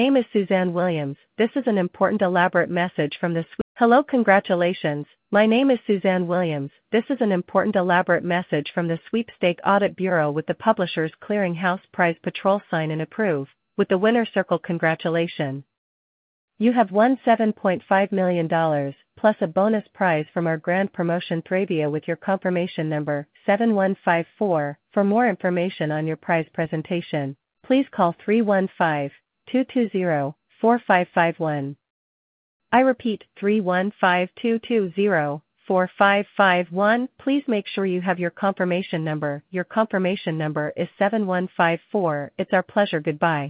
Name is Suzanne Williams. This is an important elaborate message from the Hello, congratulations. My name is Suzanne Williams. This is an important elaborate message from the Sweepstake Audit Bureau with the Publishers Clearinghouse Prize Patrol sign and approve. With the winner circle, congratulations. You have won $7.5 million, plus a bonus prize from our grand promotion Thravia with your confirmation number, 7154. For more information on your prize presentation, please call 315-220-4551. I repeat, 315-220-4551. Please make sure you have your confirmation number. Your confirmation number is 7154. It's our pleasure. Goodbye.